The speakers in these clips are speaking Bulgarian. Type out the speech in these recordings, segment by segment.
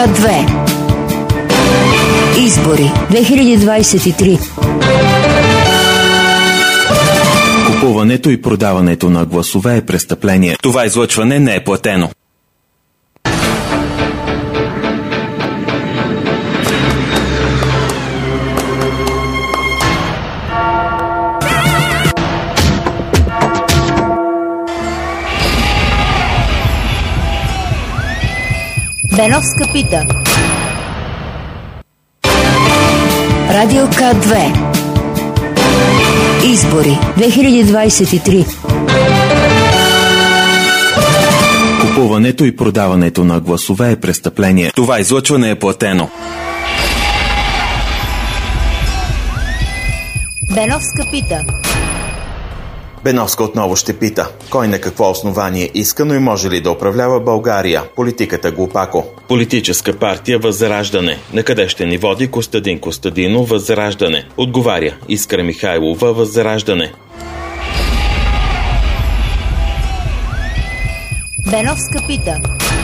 К2. Избори 2023. Купуването и продаването на гласове е престъпление. Това излъчване не е платено. Беновска пита. Радио К2. Избори 2023. Купуването и продаването на гласове е престъпление. Това излъчване е платено. Беновска пита. Беновска отново ще пита. Кой на какво основание иска, но и може ли да управлява България? Политиката глупако. Политическа партия Възраждане. На къде ще ни води Костадин Костадинов? Възраждане. Отговаря Искра Михайлова. Възраждане. Беновска пита.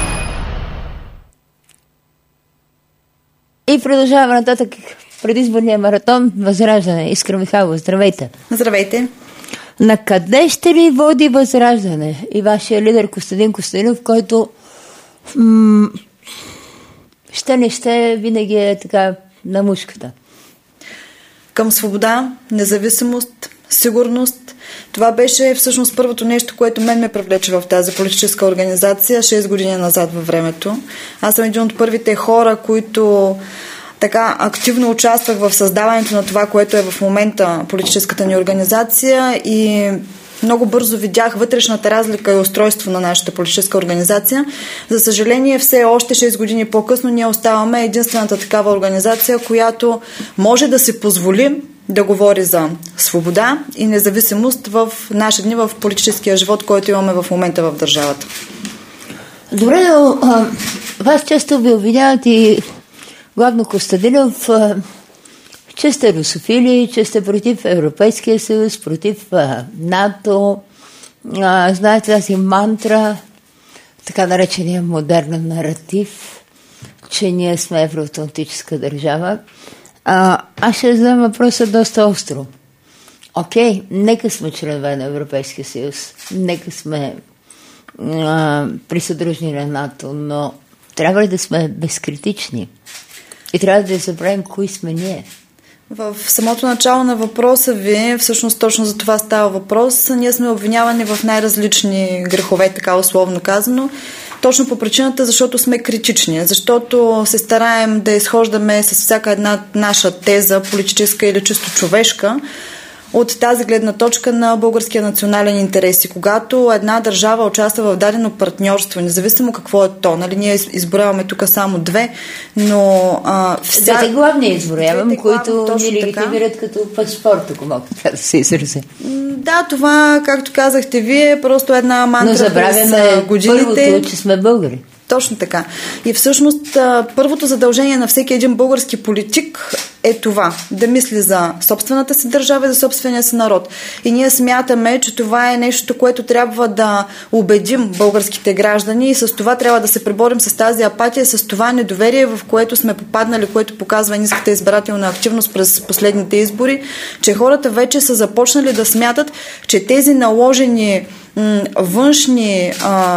И продължаваме нататък предизборния маратон. Възраждане. Искра Михайлова. Здравейте. Здравейте. На къде ще ли води Възраждане и вашия лидер Костадин Костадинов, който ще винаги е така на мушката? Към свобода, независимост, сигурност. Това беше всъщност първото нещо, което мен ме привлече в тази политическа организация 6 години назад във времето. Аз съм един от първите хора, които така активно участвах в създаването на това, което е в момента политическата ни организация, и много бързо видях вътрешната разлика и устройство на нашата политическа организация. За съжаление, все още 6 години по-късно ние оставаме единствената такава организация, която може да си позволи да говори за свобода и независимост в наши дни в политическия живот, който имаме в момента в държавата. Добре, но вас често ви обвиняват и главно Костадинов, че сте русофили, че сте против Европейския съюз, против НАТО. Знаете тази мантра, така наречения модерен наратив, че ние сме евроатлантическа държава. Аз ще задам въпроса доста остро. Окей, нека сме членове на Европейския съюз, нека сме присъдружни на НАТО, но трябва ли да сме безкритични? И трябва да забравим кои сме ние. В самото начало на въпроса ви, всъщност точно за това става въпрос, ние сме обвинявани в най-различни грехове, така условно казано, точно по причината, защото сме критични, защото се стараем да изхождаме с всяка една наша теза, политическа или чисто човешка, от тази гледна точка на българския национален интерес. И когато една държава участва в дадено партньорство, независимо какво е то, нали, ние изброяваме тук само две, но двете главни изброявам, които ни легитимират като паспорт, ако мога така да се изразя. Да, това, както казахте вие, просто една мантра. Но забравяме първото, че сме българи. Точно така. И всъщност първото задължение на всеки един български политик е това, да мисли за собствената си държава и за собствения си народ. И ние смятаме, че това е нещо, което трябва да убедим българските граждани, и с това трябва да се преборим с тази апатия, с това недоверие, в което сме попаднали, което показва ниската избирателна активност през последните избори, че хората вече са започнали да смятат, че тези наложени външни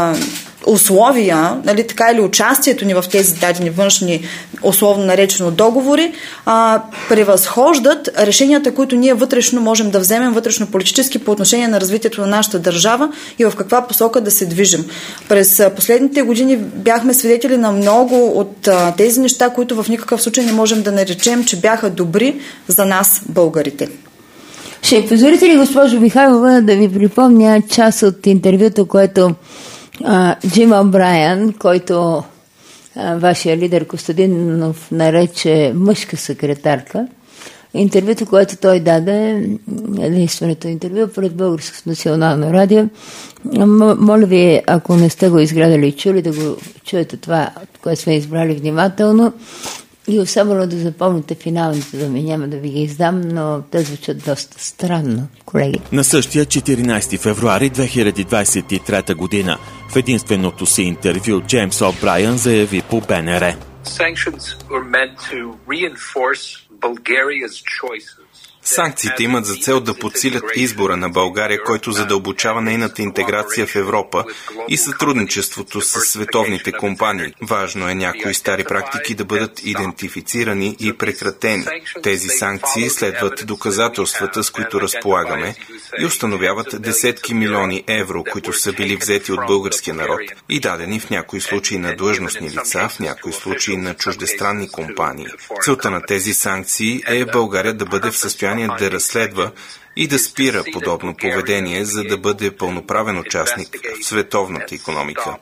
условия, нали, така, или участието ни в тези дадени външни, условно наречено договори, превъзхождат решенията, които ние вътрешно можем да вземем, вътрешно политически, по отношение на развитието на нашата държава и в каква посока да се движим. През последните години бяхме свидетели на много от тези неща, които в никакъв случай не можем да наречем, че бяха добри за нас, българите. Ще позволите ли, госпожо Михайлова, да ви припомня част от интервюто, което Джим О'Брайан, който вашия лидер Костадинов нарече мъжка секретарка, интервюто, което той даде, единственото интервю пред Българското национално радио. Моля ви, ако не сте го изгледали и чули, да го чуете това, което сме избрали внимателно. И особено да запомните финалните думи. Няма да ви ги издам, но те звучат доста странно, колеги. На същия 14 февруари 2023 година в единственото си интервю Джеймс О'Брайан заяви по БНР: Санкциите имат за цел да подсилят избора на България, който задълбочава нейната интеграция в Европа и сътрудничеството с световните компании. Важно е някои стари практики да бъдат идентифицирани и прекратени. Тези санкции следват доказателствата, с които разполагаме, и установяват десетки милиони евро, които са били взети от българския народ и дадени в някои случаи на длъжностни лица, в някои случаи на чуждестранни компании. Целта на тези санкции е България да бъде в състояние да разследва и да спира подобно поведение, за да бъде пълноправен участник в световната икономика.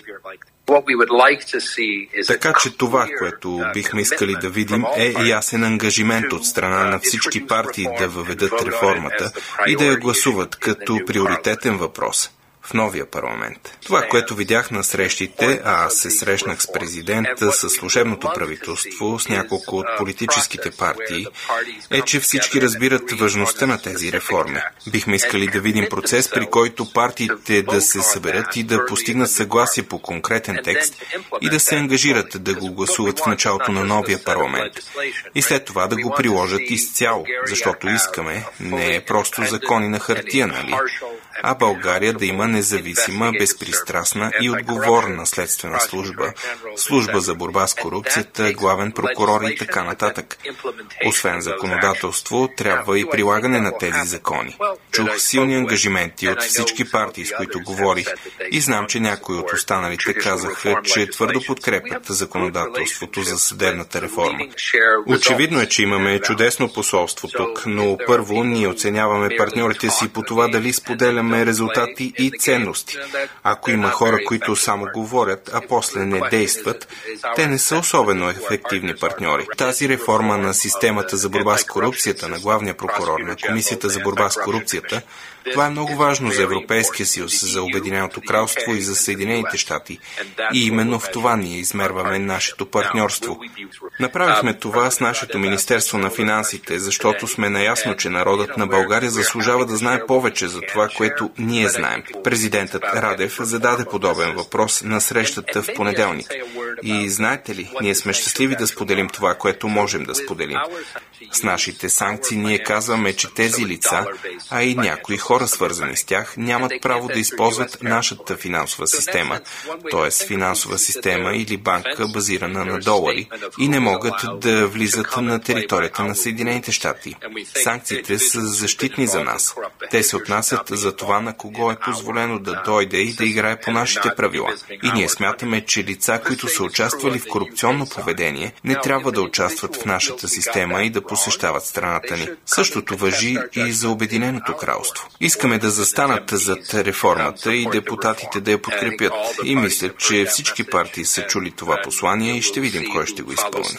Така че това, което бихме искали да видим, е ясен ангажимент от страна на всички партии да въведат реформата и да я гласуват като приоритетен въпрос в новия парламент. Това, което видях на срещите, аз се срещнах с президента, с служебното правителство, с няколко от политическите партии, е, че всички разбират важността на тези реформи. Бихме искали да видим процес, при който партиите да се съберат и да постигнат съгласие по конкретен текст и да се ангажират да го гласуват в началото на новия парламент. И след това да го приложат изцяло, защото искаме не е просто закони на хартия, нали? А България да има независима, безпристрастна и отговорна следствена служба, служба за борба с корупцията, главен прокурор и така нататък. Освен законодателство, трябва и прилагане на тези закони. Чух силни ангажименти от всички партии, с които говорих, и знам, че някои от останалите казаха, че твърдо подкрепят законодателството за съдебната реформа. Очевидно е, че имаме чудесно посолство тук, но първо ние оценяваме партньорите си по това дали споделяме резултати и ценности. Ако има хора, които само говорят, а после не действат, те не са особено ефективни партньори. Тази реформа на системата за борба с корупцията, на главния прокурор, на Комисията за борба с корупцията, това е много важно за Европейския съюз, за Обединеното кралство и за Съединените щати. И именно в това ние измерваме нашето партньорство. Направихме това с нашето Министерство на финансите, защото сме наясно, че народът на България заслужава да знае повече за това, което ние знаем. Президентът Радев зададе подобен въпрос на срещата в понеделник. И знаете ли, ние сме щастливи да споделим това, което можем да споделим. С нашите санкции ние казваме, че тези лица, а и някои хора свързани с тях, нямат право да използват нашата финансова система, т.е. финансова система или банка базирана на долари, и не могат да влизат на територията на Съединените щати. Санкциите са защитни за нас. Те се отнасят за това на кого е позволено да дойде и да играе по нашите правила. И ние смятаме, че лица, които са участвали в корупционно поведение, не трябва да участват в нашата система и да посещават страната ни. Същото важи и за Обединеното кралство. Искаме да застанат зад реформата и депутатите да я подкрепят. И мисля, че всички партии са чули това послание и ще видим кой ще го изпълни.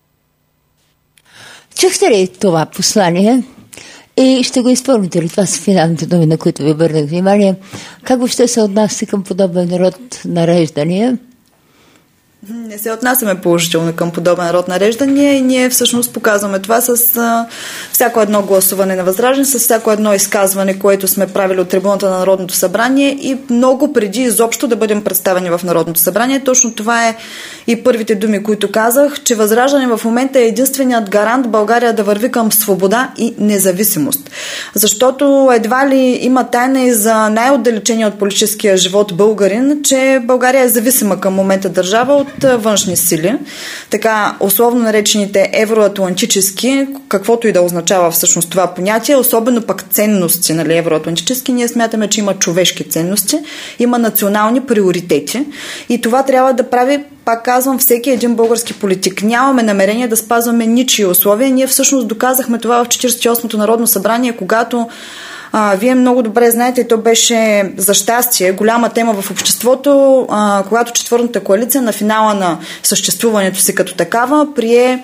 Чухте ли това послание? И ще го изпълните ли? Това са финалните думи, на които ви обърнах внимание. Как въобще се отнася към подобен род нареждания? Не се отнасяме положително към подобен род нареждания и ние всъщност показваме това с всяко едно гласуване на Възраждане, с всяко едно изказване, което сме правили от трибуната на Народното събрание и много преди изобщо да бъдем представени в Народното събрание. Точно това е и първите думи, които казах, че Възраждане в момента е единственият гарант България да върви към свобода и независимост. Защото едва ли има тайна и за най-отдалечения от политическия живот българин, че България е зависима към момента държава от външни сили, така условно наречените евроатлантически, каквото и да означава всъщност това понятие, особено пък ценности, нали, евроатлантически, ние смятаме, че има човешки ценности, има национални приоритети и това трябва да прави, пак казвам, всеки един български политик. Нямаме намерение да спазваме ничии условия. Ние всъщност доказахме това в 48-то Народно събрание, когато вие много добре знаете, то беше за щастие голяма тема в обществото, когато четвърната коалиция на финала на съществуването си като такава прие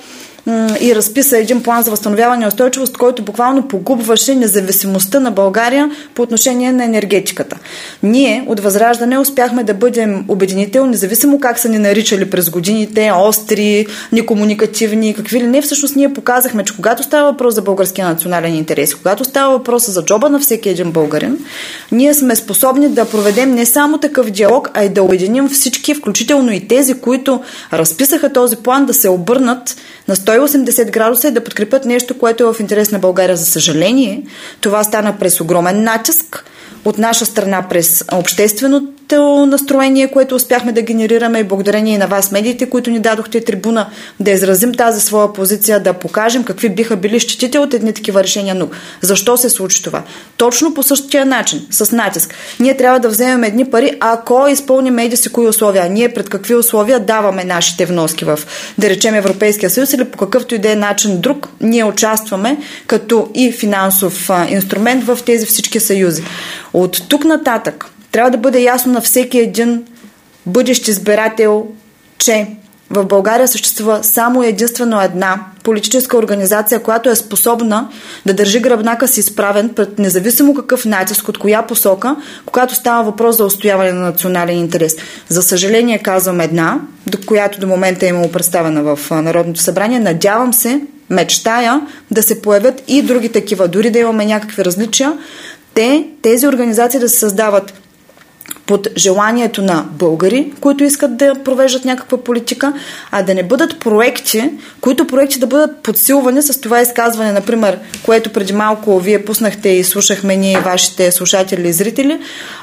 и разписа един план за възстановяване и устойчивост, който буквално погубваше независимостта на България по отношение на енергетиката. Ние от Възраждане успяхме да бъдем обединител, независимо как са ни наричали през годините, остри, некомуникативни, какви ли не. Всъщност ние показахме, че когато става въпрос за българския национален интерес, когато става въпрос за джоба на всеки един българин, ние сме способни да проведем не само такъв диалог, а и да обединим всички, включително и тези, които разписаха този план, да се обърнат на 180 градуса и да подкрепят нещо, което е в интерес на България. За съжаление, това стана през огромен натиск от наша страна, през общественото настроение, което успяхме да генерираме, и благодарение на вас, медиите, които ни дадохте трибуна, да изразим тази своя позиция, да покажем какви биха били щетите от едни такива решения. Но защо се случи това? Точно по същия начин, с натиск. Ние трябва да вземем едни пари, ако изпълним еди си кои условия. А ние пред какви условия даваме нашите вноски в, да речем, Европейския съюз или по какъвто и да е начин друг, ние участваме като и финансов инструмент в тези всички съюзи. От тук нататък трябва да бъде ясно на всеки един бъдещ избирател, че в България съществува само единствено една политическа организация, която е способна да държи гръбнака си изправен пред независимо какъв натиск, от коя посока, когато става въпрос за устояване на национален интерес. За съжаление казвам една, до която до момента е имало представена в Народното събрание. Надявам се, мечтая да се появят и други такива, дори да имаме някакви различия, тези организации да се създават под желанието на българи, които искат да провеждат някаква политика, а да не бъдат проекти, които проекти да бъдат подсилвани с това изказване, например, което преди малко вие пуснахте и слушахме ние, вашите слушатели и зрители,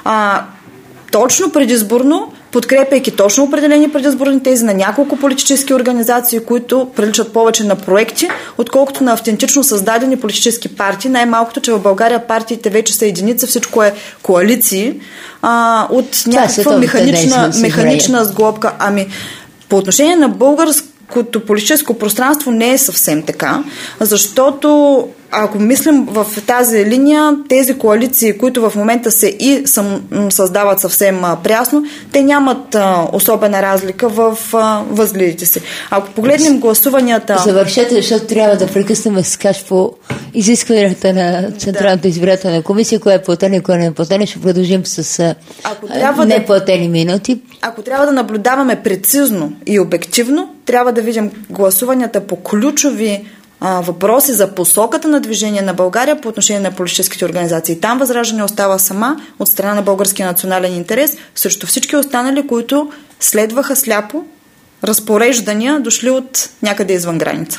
точно предизборно, подкрепяйки точно определени предизборни тези на няколко политически организации, които приличат повече на проекти, отколкото на автентично създадени политически партии. Най-малкото, че в България партиите вече са единица, всичко е коалиции от някаква механична сглобка. По отношение на българското политическо пространство не е съвсем така, защото ако мислим в тази линия, тези коалиции, които в момента се създават съвсем прясно, те нямат особена разлика в възгледите си. Ако погледнем гласуванията... Завършете, защото трябва да прекъснем да се каже по изискванията на Централната избирателна комисия, кое е платено и кое не е платено. Ще продължим с неплатени минути. Ако трябва да наблюдаваме прецизно и обективно, трябва да видим гласуванията по ключови въпроси за посоката на движение на България по отношение на политическите организации. Там Възраждане остава сама от страна на българския национален интерес срещу всички останали, които следваха сляпо разпореждания, дошли от някъде извън граница.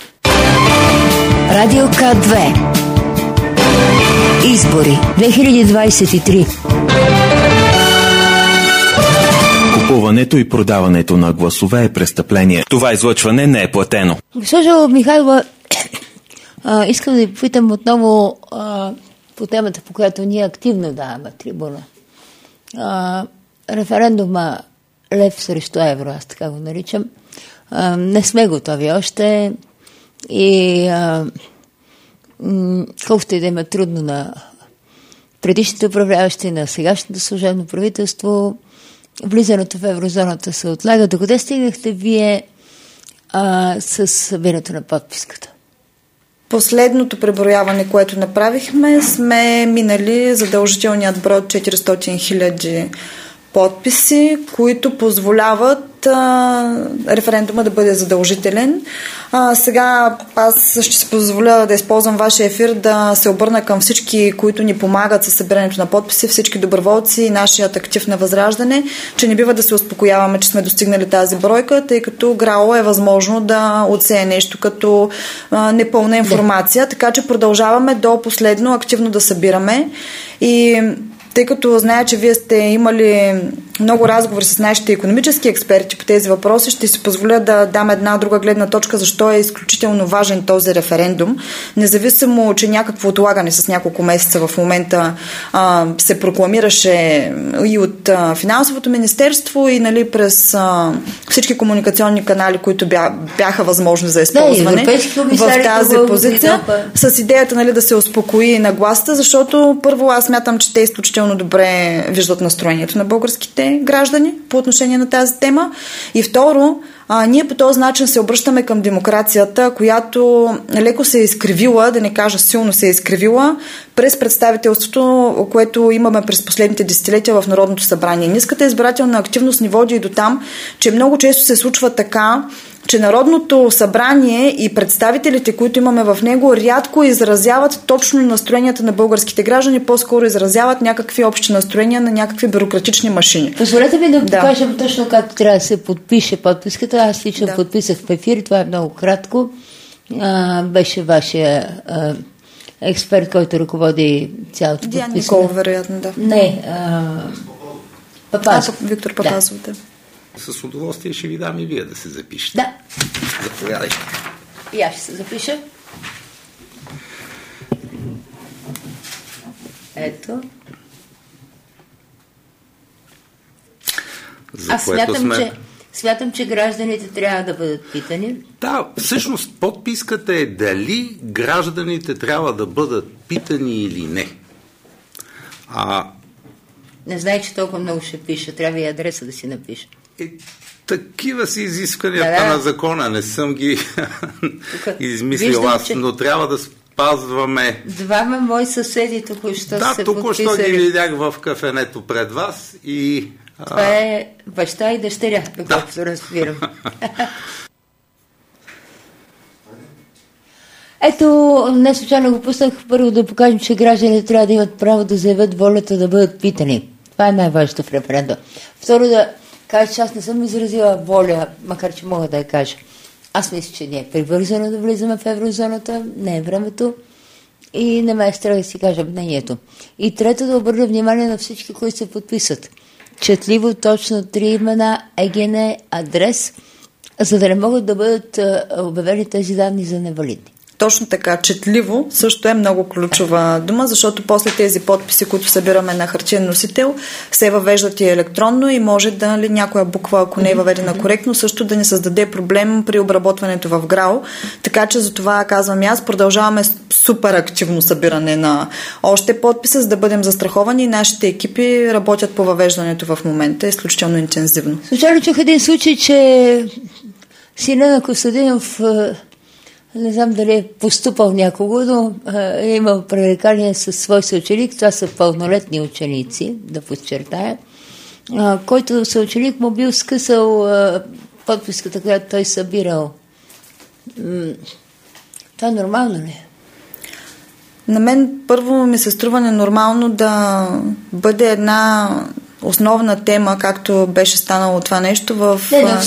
Радио К2. Избори 2023. Купуването и продаването на гласове е престъпление. Това излъчване не е платено. Госпожо Михайлова, искам да ви попитам отново по темата, по която ние активно даваме трибуна. Референдума лев срещу евро, аз така го наричам. Не сме готови още и колкото и да има трудно на предишните управляващи, на сегашното служебно правителство, влизането в еврозоната се отлага. Докъде стигнахте вие с събирането на подписката? Последното преброяване, което направихме, сме минали задължителният брой от 400 000 подписи, които позволяват референдума да бъде задължителен. Сега аз ще си позволя да използвам вашия ефир да се обърна към всички, които ни помагат със събирането на подписи, всички доброволци и нашият актив на Възраждане, че не бива да се успокояваме, че сме достигнали тази бройка, тъй като ГРАО е възможно да отсее нещо като непълна информация, така че продължаваме до последно активно да събираме. И тъй като зная, че вие сте имали много разговори с нашите икономически експерти по тези въпроси, ще си позволя да дам една друга гледна точка, защо е изключително важен този референдум. Независимо, че някакво отлагане с няколко месеца в момента се прокламираше и от Финансовото министерство и през всички комуникационни канали, които бяха възможни за използване в тази позиция, с идеята да се успокои нагласата, защото първо аз смятам, че те изключително добре виждат настроението на българските граждани по отношение на тази тема. И второ, Ние по този начин се обръщаме към демокрацията, която леко се е изкривила, да не кажа силно се е изкривила, през представителството, което имаме през последните десетилетия в Народното събрание. Ниската избирателна активност ни води и до там, че много често се случва така, че Народното събрание и представителите, които имаме в него, рядко изразяват точно настроенията на българските граждани, по-скоро изразяват някакви общи настроения на някакви бюрократични машини. Позволете ми да покажем точно как трябва да се подпише подписката. Аз лично подписах в ефир, това е много кратко. Беше вашия експерт, който ръководи цялото подписане. Диан Николов, вероятно, да. Не, Папазов. Виктор Папазов, да. С удоволствие ще ви дам и вие да се запишете. Да. Заповядайте. И аз ще се запиша. Ето. Аз смятам, че гражданите трябва да бъдат питани. Да, всъщност подписката е дали гражданите трябва да бъдат питани или не. Не знае, че толкова много ще пиша. Трябва и адреса да си напиша. Такива си изискванията на закона. Не съм ги измислил аз, но трябва да спазваме. Двама мои съседи току-що се подписали. Да, току-що ги видях в кафенето пред вас и... Това е баща и дъщеря, доколкото разбирам. Ето, не случайно го пуснах първо да покажем, че гражданите трябва да имат право да заявят волята да бъдат питани. Това е най-важното в референдум. Второ, да кажа, че аз не съм изразила воля, макар че мога да я кажа. Аз мисля, че не е привързано да влизаме в еврозоната, не е времето и не ме е страх да си кажа мнението. И трето, да обърна внимание на всички, които се подписат. Четливо, точно 3 имена, ЕГН, адрес, за да не могат да бъдат обявени тези данни за невалидни. Точно така, четливо също е много ключова дума, защото после тези подписи, които събираме на хартиен носител, се въвеждат и електронно и може да някоя буква, ако не е въведена коректно, също да ни създаде проблем при обработването в ГРАО. Така че за това казвам аз, продължаваме супер активно събиране на още подписи, за да бъдем застраховани и нашите екипи работят по въвеждането в момента изключително интензивно. Случайно чух един случай, че сина на Костадинов, не знам дали е поступал някого, но е имал пререкание със свой съученик, това са пълнолетни ученици, да подчертая, който съученик му бил скъсал подписката, която той събирал. Това е нормално ли? На мен първо ми се струва ненормално да бъде една основна тема, както беше станало това нещо в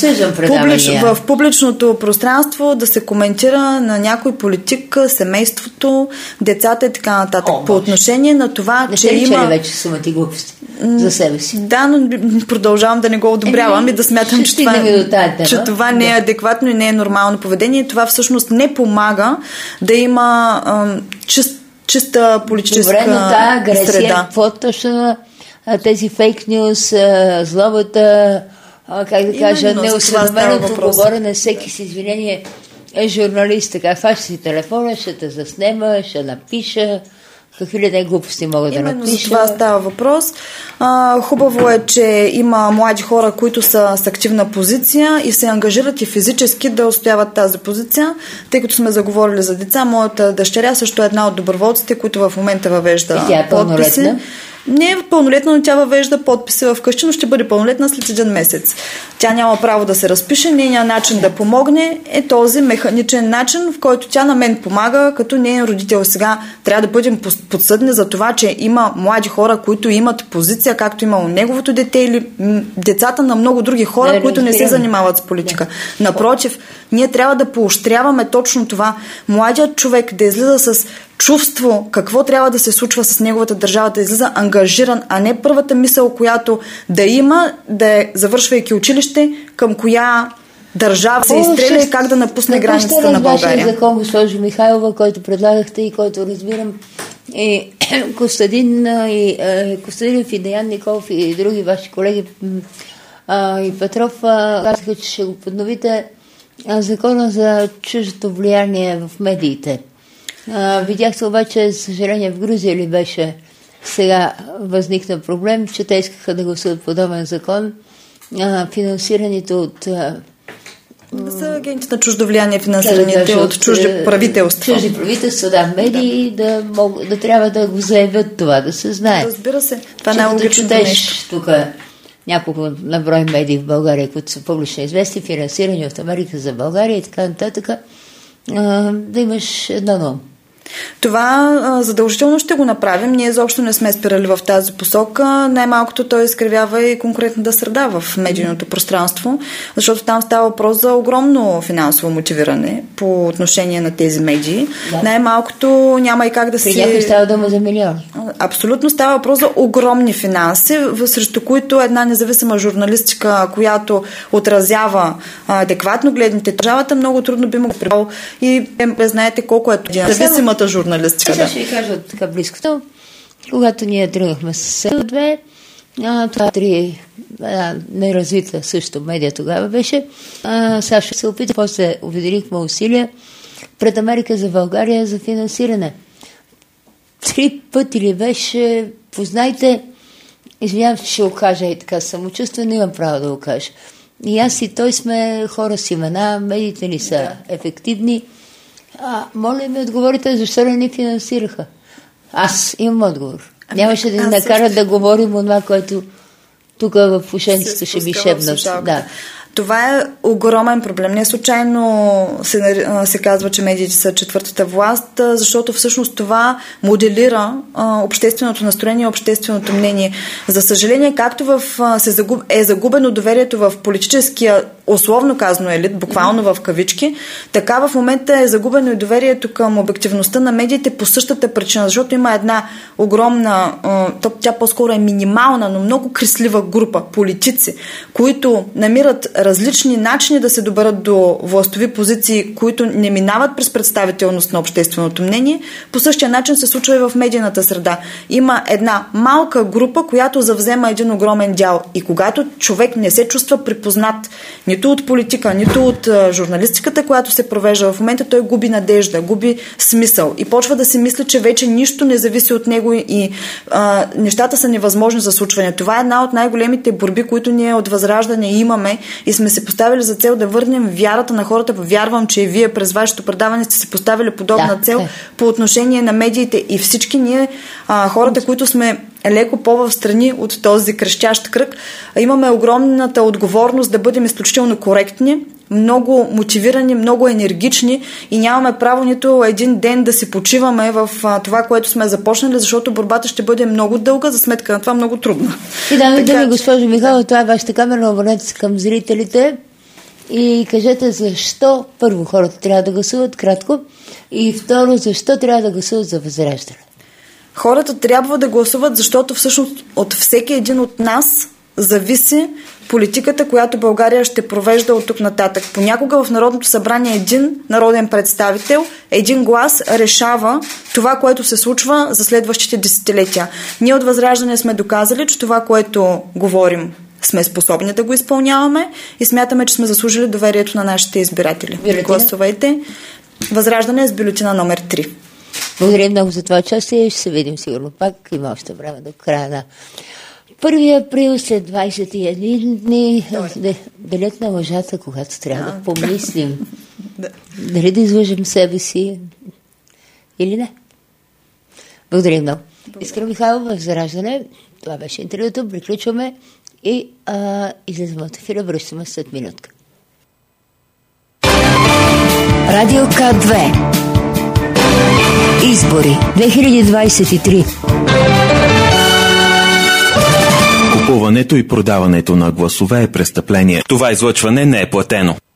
публичното пространство, да се коментира на някой политик, семейството, децата и така нататък. По отношение на това, не че има... Не има... вече сумата и глупости за себе си. Да, но продължавам да не го одобрявам и да смятам, че това не е адекватно и не е нормално поведение. Това всъщност не помага да има чиста политическа среда. Добре, но тази агресия, какво точно тези фейк нюз, злобата, как да кажа, неосъдоменото говорене, всеки с извинение е журналист, така хваща си телефона, ще те заснема, ще напиша, какви ли не глупости могат да напиша. Именно за това става въпрос. Хубаво е, че има млади хора, които са с активна позиция и се ангажират и физически да устояват тази позиция, тъй като сме заговорили за деца. Моята дъщеря също е една от доброволците, които в момента въвежда подписи. Не е пълнолетна, но тя въвежда подписи в къщи, но ще бъде пълнолетна след един месец. Тя няма право да се разпише, нейният начин да помогне е този механичен начин, в който тя на мен помага, като неин родител. Сега трябва да бъдем подсъдни за това, че има млади хора, които имат позиция, както имало неговото дете или децата на много други хора, които не се занимават с политика. Напротив, ние трябва да поощряваме точно това. Младият човек да излиза с чувство какво трябва да се случва с неговата държава, да излиза ангажиран, а не първата мисъл, която да има, да е, завършвайки училище, към коя държава се изстреля и как да напусне границата на България. Закон, госпожо Михайлова, който предлагахте и който разбирам, и Костадинов и Деян Николов и други ваши колеги и Петров казаха, че ще го подновите закона за чуждото влияние в медиите. Видях се обаче, за съжаление, в Грузия ли беше сега възникна проблем, че те искаха да гласуват подобен закон. Финансирането от Да са агенти на чуждо влияние, финансираните от чужди правителства. Чужди правителства, да, медии да трябва да го заявят това, да се знае. Разбира се, това не е логичното нещо. Тук няколко наброй медии в България, които са публично известни, финансирани от Америка за България и така нататък, да имаш едно ново. Това задължително ще го направим. Ние изобщо не сме спирали в тази посока. Най-малкото той изкривява и конкретната среда в медийното пространство, защото там става въпрос за огромно финансово мотивиране по отношение на тези медии. Да. Най-малкото няма и как да се... При някой става дума за милиони. Абсолютно става въпрос за огромни финанси, срещу които една независима журналистика, която отразява адекватно гледните държавата, много трудно би могла прибал и знаете колко е независимата журналистика. Сега ще ви кажа от така близкото. Когато ние тръгнахме с СЕО-2, това неразвита също медия тогава беше, Саша се опита, после обединихме усилия пред Америка за България за финансиране. 3 пъти ли беше, познайте, извинявам, че ще го кажа и така самочувствие, не имам право да го кажа. И аз и той сме хора с имена, медиите ни са ефективни. Моля ми отговорите, защо не ни финансираха? Аз имам отговор. Нямаше да ни накарат да говорим това, което тук в ушенците ще ми шепнат. Да. Това е огромен проблем. Не случайно се казва, че медиите са четвъртата власт, защото всъщност това моделира общественото настроение, общественото мнение. За съжаление, както е загубено доверието в политическия, условно казано елит, буквално в кавички, така в момента е загубено и доверието към обективността на медиите по същата причина, защото има една огромна, тя по-скоро е минимална, но много крислива група политици, които намират различни начини да се доберат до властови позиции, които не минават през представителност на общественото мнение. По същия начин се случва и в медийната среда. Има една малка група, която завзема един огромен дял. И когато човек не се чувства припознат нито от политика, нито от журналистиката, която се провежда в момента, той губи надежда, губи смисъл и почва да си мисли, че вече нищо не зависи от него и нещата са невъзможни за случване. Това е една от най-големите борби, които ние от Възраждане имаме и сме се поставили за цел да върнем вярата на хората. Вярвам, че и вие през вашето предаване сте се поставили подобна цел по отношение на медиите и всички ние, хората, които сме леко по-встрани от този крещящ кръг, имаме огромната отговорност да бъдем изключително коректни, много мотивирани, много енергични и нямаме право нито един ден да си почиваме в това, което сме започнали, защото борбата ще бъде много дълга, за сметка на това много трудна. И да, госпожо Михайлова, това е вашата камера, обърнете се към зрителите и кажете защо първо хората трябва да гласуват кратко и второ защо трябва да гласуват за Възраждане. Хората трябва да гласуват, защото всъщност от всеки един от нас зависи политиката, която България ще провежда от тук нататък. Понякога в Народното събрание един народен представител, един глас решава това, което се случва за следващите десетилетия. Ние от Възраждане сме доказали, че това, което говорим, сме способни да го изпълняваме и смятаме, че сме заслужили доверието на нашите избиратели. Гласувайте. Възраждане с бюлетина номер 3. Благодаря много за това участие и ще се видим сигурно пак. Има още време до края на 1 април след 21 дни. Делят на лъжата, когато трябва да помислим. Дали да излъжем себе си или не. Благодаря много. Искра Михайлова в Зараждане. Това беше интервюто. Приключваме и излезем от ефира. Връщаме след минутка. Радио К2. Избори 2023. Купуването и продаването на гласове е престъпление. Това излъчване не е платено.